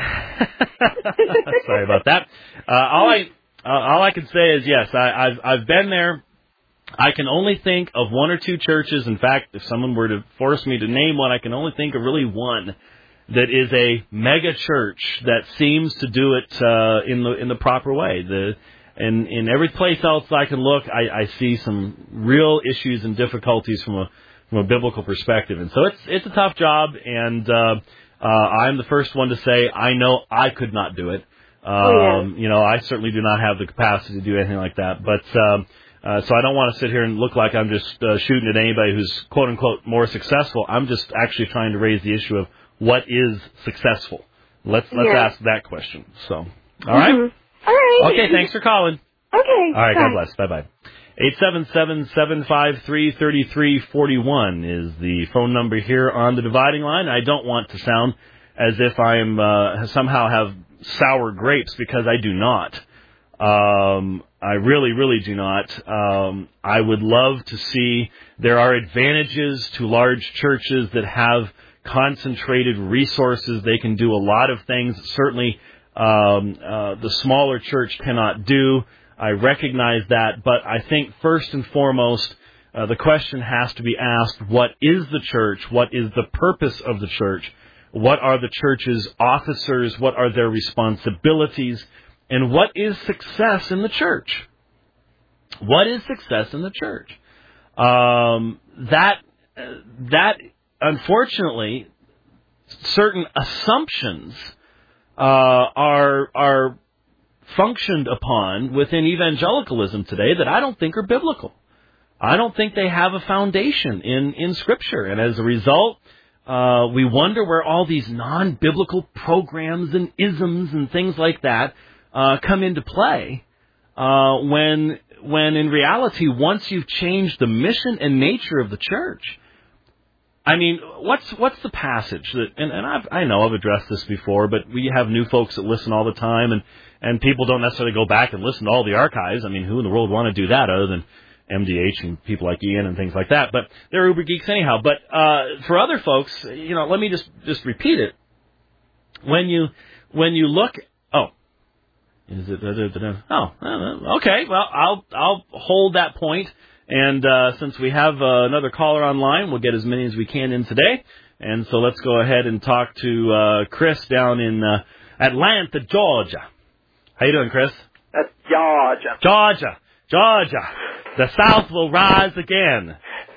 Sorry about that. Uh, all I. Uh, all I can say is, yes, I, I've I've been there. I can only think of one or two churches. In fact, if someone were to force me to name one, I can only think of really one that is a mega church that seems to do it uh, in the in the proper way. The in in every place else I can look, I, I see some real issues and difficulties from a from a biblical perspective. And so it's it's a tough job, and uh, uh, I'm the first one to say I know I could not do it. Um, oh, yeah. You know, I certainly do not have the capacity to do anything like that. But um, uh, so I don't want to sit here and look like I'm just uh, shooting at anybody who's quote unquote more successful. I'm just actually trying to raise the issue of what is successful. Let's let's yeah. ask that question. So, all right. Mm-hmm. All right. Okay. Thanks for calling. Okay. All right. Bye. God bless. Bye bye. eight seven seven, seven five three, three three four one is the phone number here on the dividing line. I don't want to sound as if I'm uh, somehow have sour grapes, because I do not. Um, I really, really do not. Um, I would love to see there are advantages to large churches that have concentrated resources. They can do a lot of things. Certainly, um, uh, the smaller church cannot do. I recognize that, but I think first and foremost, uh, the question has to be asked, what is the church? What is the purpose of the church? What are the church's officers? What are their responsibilities? And what is success in the church? What is success in the church? Um, that, that, unfortunately, certain assumptions uh, are are functioned upon within evangelicalism today that I don't think are biblical. I don't think they have a foundation in, in Scripture. And as a result, uh, we wonder where all these non-biblical programs and isms and things like that uh, come into play uh, when, when in reality, once you've changed the mission and nature of the church, I mean, what's what's the passage that, and, and I've, I know I've addressed this before, but we have new folks that listen all the time, and, and people don't necessarily go back and listen to all the archives. I mean, who in the world would want to do that other than M D H and people like Ian and things like that? But they're uber geeks anyhow. But uh, for other folks, you know, let me just, just repeat it. When you when you look, oh, is it? Da, da, da, da, oh, okay. Well, I'll I'll hold that point. And uh, since we have uh, another caller online, we'll get as many as we can in today. And so let's go ahead and talk to uh, Chris down in uh, Atlanta, Georgia. How you doing, Chris? That's Georgia. Georgia. Georgia. The South will rise again.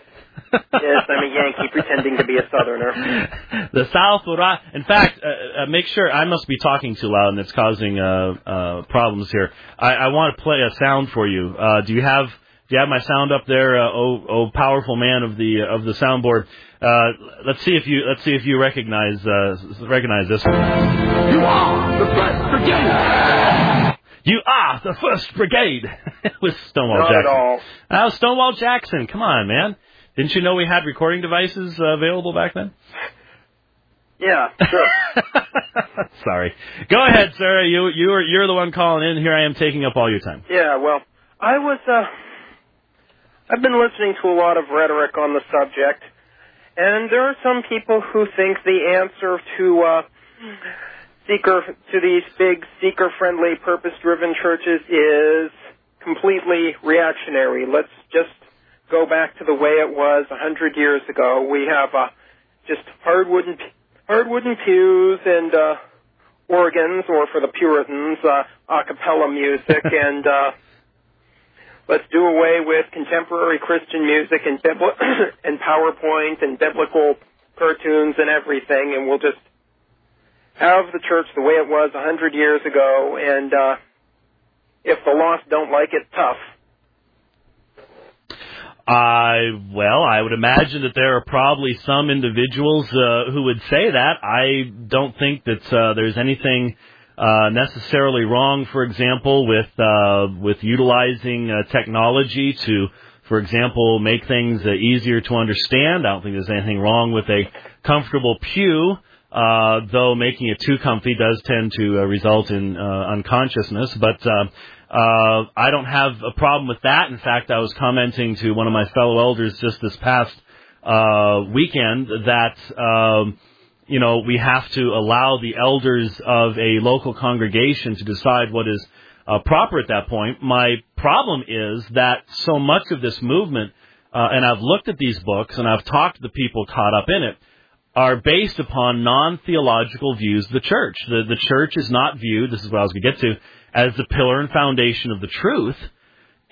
Yes, I'm a Yankee pretending to be a Southerner. The South will rise. In fact, uh, uh, make sure, I must be talking too loud and it's causing uh, uh, problems here. I, I want to play a sound for you. Uh, do you have... Do you have my sound up there, uh, oh, oh, powerful man of the uh, of the soundboard? Uh, let's see if you let's see if you recognize uh, recognize this one. You are the first brigade. You are the first brigade. With Stonewall Not Jackson. At all. That was Stonewall Jackson. Come on, man. Didn't you know we had recording devices uh, available back then? Yeah, sure. Sorry. Go ahead, sir. You you are you're the one calling in. Here I am taking up all your time. Yeah, well, I was. Uh, I've been listening to a lot of rhetoric on the subject, and there are some people who think the answer to uh, seeker to these big seeker-friendly, purpose-driven churches is completely reactionary. Let's just go back to the way it was a hundred years ago. We have uh, just hardwood and hardwood and pews and uh, organs, or for the Puritans, uh, a cappella music, and uh, let's do away with contemporary Christian music and Bibli- and PowerPoint and biblical cartoons and everything, and we'll just have the church the way it was a hundred years ago, and uh, if the lost don't like it, tough. I well, I would imagine that there are probably some individuals uh, who would say that. I don't think that uh, there's anything uh, necessarily wrong, for example, with uh, with utilizing uh, technology to, for example, make things uh, easier to understand. I don't think there's anything wrong with a comfortable pew, uh, though making it too comfy does tend to uh, result in uh, unconsciousness. But uh, Uh, I don't have a problem with that. In fact, I was commenting to one of my fellow elders just this past uh, weekend that, um, you know, we have to allow the elders of a local congregation to decide what is uh, proper at that point. My problem is that so much of this movement, uh, and I've looked at these books and I've talked to the people caught up in it, are based upon non-theological views of the church. The, the church is not viewed, this is what I was going to get to, as the pillar and foundation of the truth.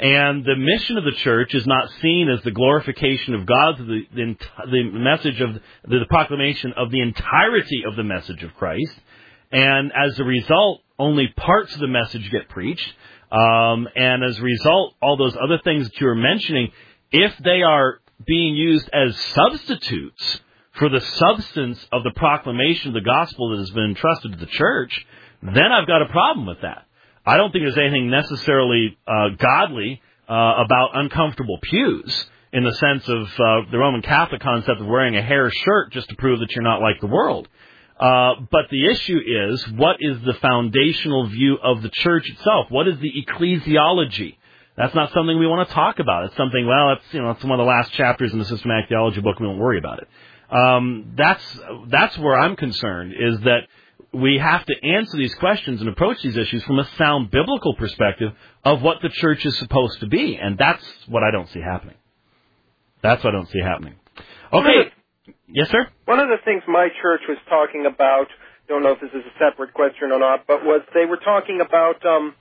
And the mission of the church is not seen as the glorification of God, the, the, the message of the, the proclamation of the entirety of the message of Christ. And as a result, only parts of the message get preached. Um, and as a result, all those other things that you were mentioning, if they are being used as substitutes for the substance of the proclamation of the gospel that has been entrusted to the church, then I've got a problem with that. I don't think there's anything necessarily uh, godly uh, about uncomfortable pews in the sense of uh, the Roman Catholic concept of wearing a hair shirt just to prove that you're not like the world. Uh, but the issue is, what is the foundational view of the church itself? What is the ecclesiology? That's not something we want to talk about. It's something, well, it's, you know, it's one of the last chapters in the systematic theology book. We won't worry about it. Um, that's that's where I'm concerned, is that we have to answer these questions and approach these issues from a sound biblical perspective of what the church is supposed to be. And that's what I don't see happening. That's what I don't see happening. Okay. Yes, sir? One of the things my church was talking about, don't know if this is a separate question or not, but was they were talking about um,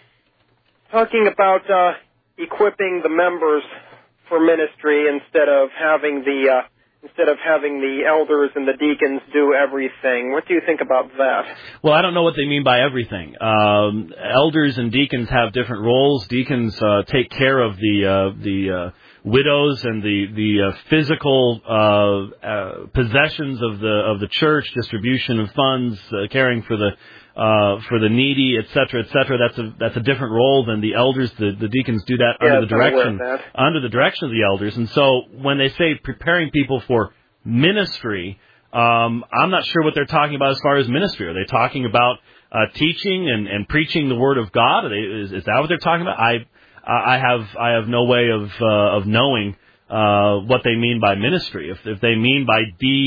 talking about uh, equipping the members for ministry instead of having the uh, instead of having the elders and the deacons do everything. What do you think about that? Well, I don't know what they mean by everything. Um, elders and deacons have different roles. Deacons uh, take care of the uh, the uh, widows and the the uh, physical uh, uh, possessions of the of the church, distribution of funds, uh, caring for the uh, for the needy, et cetera, et cetera. That's a that's a different role than the elders. The, the deacons do that yeah, under the direction that. under the direction of the elders. And so when they say preparing people for ministry, um, I'm not sure what they're talking about as far as ministry. Are they talking about uh, teaching and, and preaching the Word of God? Are they, is, is that what they're talking about? I I have I have no way of uh, of knowing uh, what they mean by ministry. If if they mean by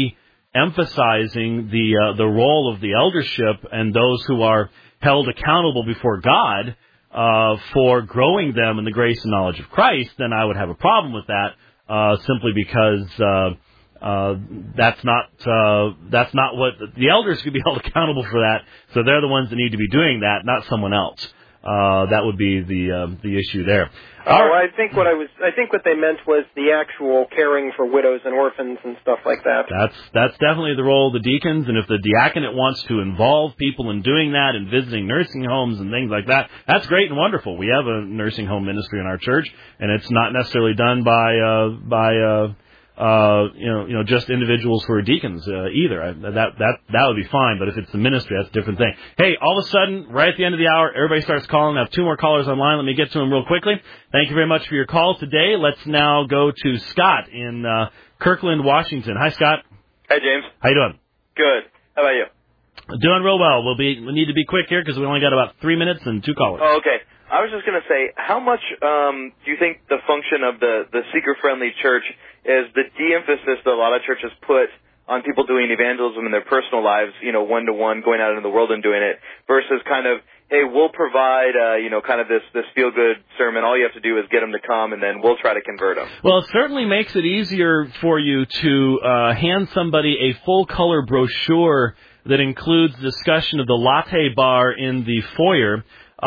de-emphasizing the uh, the role of the eldership and those who are held accountable before God uh, for growing them in the grace and knowledge of Christ, then I would have a problem with that. Uh, simply because uh, uh, that's not uh, that's not what the elders could be held accountable for that. So they're the ones that need to be doing that, not someone else. Uh, that would be the um, the issue there. Oh, right. I think what I was I think what they meant was the actual caring for widows and orphans and stuff like that. That's that's definitely the role of the deacons, and if the diaconate wants to involve people in doing that and visiting nursing homes and things like that, that's great and wonderful. We have a nursing home ministry in our church, and it's not necessarily done by uh, by uh, uh, you know you know just individuals who are deacons uh, either. I, that that that would be fine, but if it's the ministry, that's a different thing. Hey, all of a sudden, right at the end of the hour, everybody starts calling. I have two more callers online. Let me get to them real quickly. Thank you very much for your call today. Let's now go to Scott in uh, Kirkland, Washington. Hi, Scott. Hi, James. How you doing? Good. How about you? Doing real well. We'll be we need to be quick here because we only got about three minutes and two callers. Oh, okay. I was just going to say, how much um, do you think the function of the, the seeker-friendly church is the de-emphasis that a lot of churches put on people doing evangelism in their personal lives, you know, one-to-one, going out into the world and doing it, versus kind of, hey, we'll provide, uh, you know, kind of this, this feel-good sermon. All you have to do is get them to come, and then we'll try to convert them. Well, it certainly makes it easier for you to uh, hand somebody a full-color brochure that includes discussion of the latte bar in the foyer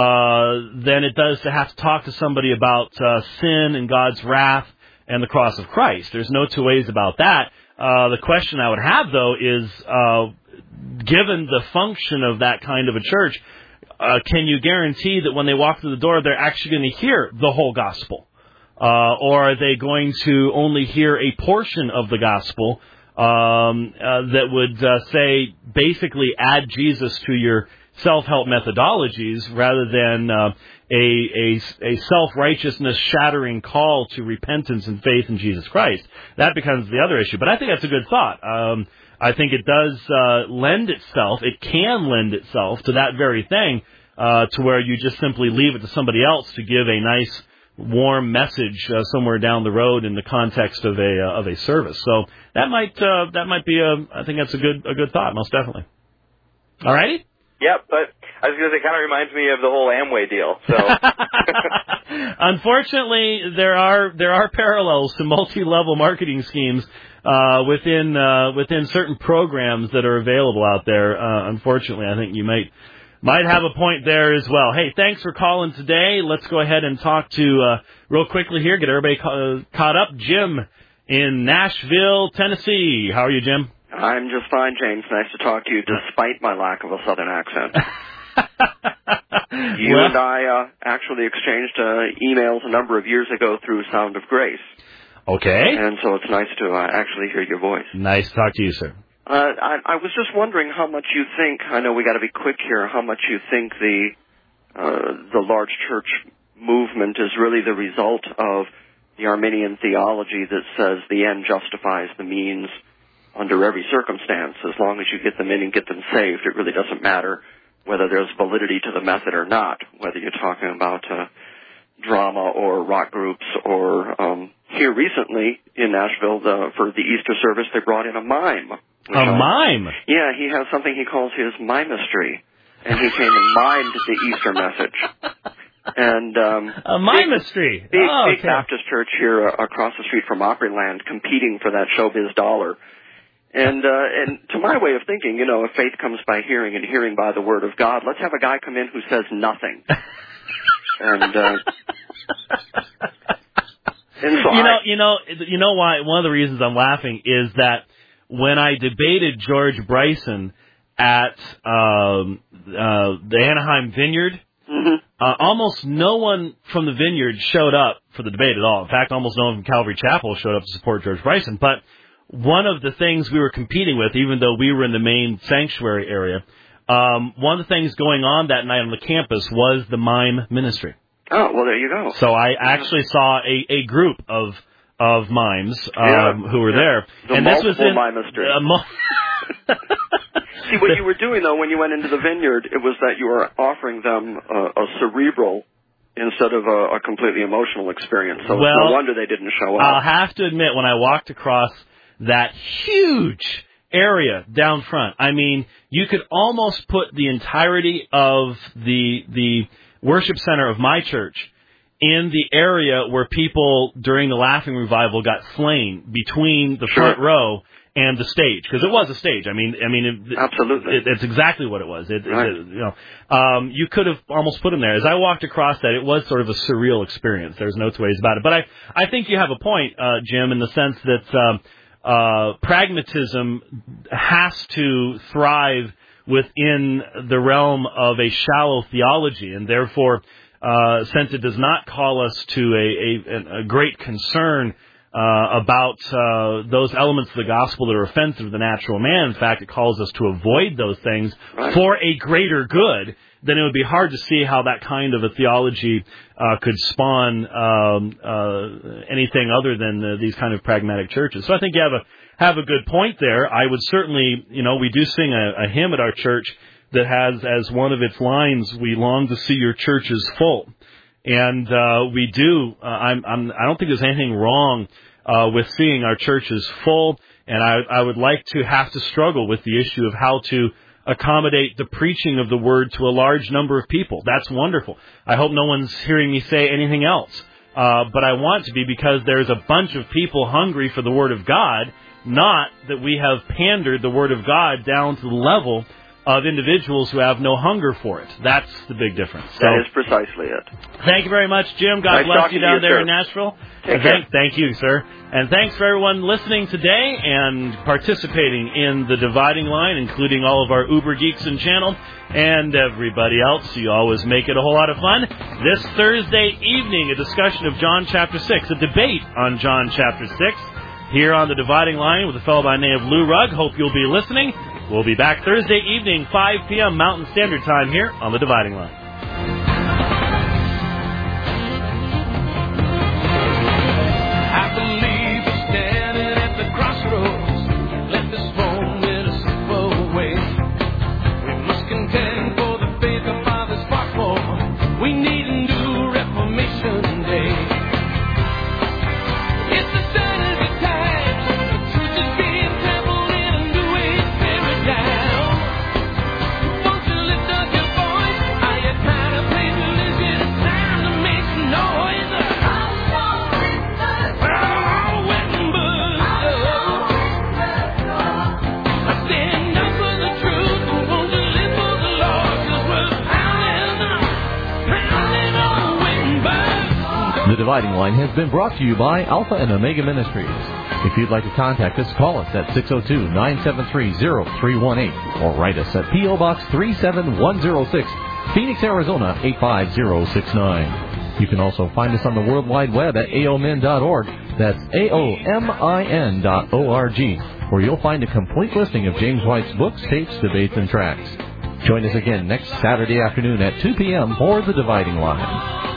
uh, than it does to have to talk to somebody about uh, sin and God's wrath and the cross of Christ. There's no two ways about that. Uh, the question I would have, though, is uh, given the function of that kind of a church, uh, can you guarantee that when they walk through the door, they're actually going to hear the whole gospel? Uh, or are they going to only hear a portion of the gospel um, uh, that would uh, say, basically, add Jesus to your self-help methodologies rather than uh, a, a, a self-righteousness shattering call to repentance and faith in Jesus Christ? That becomes the other issue. But I think that's a good thought. Um, I think it does uh, lend itself, it can lend itself to that very thing, uh, to where you just simply leave it to somebody else to give a nice, warm message uh, somewhere down the road in the context of a uh, of a service. So that might uh, that might be a I think that's a good a good thought, most definitely. All righty. Yep, but I was going to say, it kind of reminds me of the whole Amway deal. So, unfortunately, there are there are parallels to multi-level marketing schemes uh, within uh, within certain programs that are available out there. Uh, unfortunately, I think you might might have a point there as well. Hey, thanks for calling today. Let's go ahead and talk to, uh, real quickly here, get everybody ca- caught up. Jim in Nashville, Tennessee. How are you, Jim? I'm just fine, James. Nice to talk to you, despite my lack of a Southern accent. you well, and I uh, actually exchanged uh, emails a number of years ago through Sound of Grace. Okay. And so it's nice to uh, actually hear your voice. Nice to talk to you, sir. Uh, I, I was just wondering how much you think, I know we got to be quick here, how much you think the uh, the large church movement is really the result of the Arminian theology that says the end justifies the means under every circumstance. As long as you get them in and get them saved, it really doesn't matter whether there's validity to the method or not, whether you're talking about uh, drama or rock groups or um, here recently in Nashville the, for the Easter service they brought in a mime. A I, mime? Yeah, he has something he calls his mimistry, and he came and mimed the Easter message. And um, a mimistry. Big, big, oh, big okay. Baptist church here uh, across the street from Opryland, competing for that showbiz dollar. And uh, and to my way of thinking, you know, if faith comes by hearing and hearing by the word of God, let's have a guy come in who says nothing. and uh, and so you know, I, you know, you know why? One of the reasons I'm laughing is that when I debated George Bryson at um, uh, the Anaheim Vineyard. Mm-hmm. Uh, almost no one from the Vineyard showed up for the debate at all. In fact, almost no one from Calvary Chapel showed up to support George Bryson. But one of the things we were competing with, even though we were in the main sanctuary area, um, one of the things going on that night on the campus was the mime ministry. Oh, well, there you go. So I actually saw a, a group of of mimes um, yeah, who were yeah. there. The and this was in mimistry. Uh, mo- See, what you were doing, though, when you went into the vineyard, it was that you were offering them a, a cerebral instead of a, a completely emotional experience. So well, it's no wonder they didn't show up. I'll have to admit, when I walked across that huge area down front, I mean, you could almost put the entirety of the the worship center of my church in the area where people during the Laughing Revival got slain between the sure. front row and the stage, because it was a stage. I mean, I mean, it, absolutely, it, it's exactly what it was. It, right. it, you know, um, you could have almost put him there. As I walked across that, it was sort of a surreal experience. There's no two ways about it. But I, I think you have a point, uh, Jim, in the sense that um, uh, pragmatism has to thrive within the realm of a shallow theology, and therefore, uh, since it does not call us to a, a, a great concern. Uh, about uh, those elements of the gospel that are offensive to the natural man. In fact, it calls us to avoid those things right. for a greater good. Then it would be hard to see how that kind of a theology uh, could spawn um, uh, anything other than uh, these kind of pragmatic churches. So I think you have a have a good point there. I would certainly, you know, we do sing a, a hymn at our church that has as one of its lines, "We long to see your churches full." And uh, we do. Uh, I'm, I'm, I don't think there's anything wrong uh, with seeing our churches full. And I, I would like to have to struggle with the issue of how to accommodate the preaching of the word to a large number of people. That's wonderful. I hope no one's hearing me say anything else. Uh, but I want to be, because there's a bunch of people hungry for the word of God, not that we have pandered the word of God down to the level of individuals who have no hunger for it. That's the big difference. So, that is precisely it. Thank you very much, Jim. God nice bless you down you, there sir. in Nashville. Take thank, care. thank you, sir. And thanks for everyone listening today and participating in the Dividing Line, including all of our Uber Geeks and channel and everybody else. You always make it a whole lot of fun. This Thursday evening, a discussion of John chapter six, a debate on John chapter six, here on the Dividing Line with a fellow by the name of Lou Rugg. Hope you'll be listening. We'll be back Thursday evening, five p.m. Mountain Standard Time here on the Dividing Line. I believe we're standing at the crossroads. Let this moment slip away. We must contend for the faith our fathers fought for. We need a new Reformation Day. It's the sign of the times. The truth is being trampled in a new age paradigm. Won't you lift up your voice? Are you tired of playing religion? It's time to make some noise. Stand up for the truth, and won't you live for the Lord? Dividing Line has been brought to you by Alpha and Omega Ministries. If you'd like to contact us, call us at six oh two, nine seven three, oh three one eight or write us at P O. Box three seven one oh six, Phoenix, Arizona eight five zero six nine. You can also find us on the World Wide Web at A O M I N dot org. That's A O M I N dot O R G, where you'll find a complete listing of James White's books, tapes, debates, and tracts. Join us again next Saturday afternoon at two p.m. for The Dividing Line.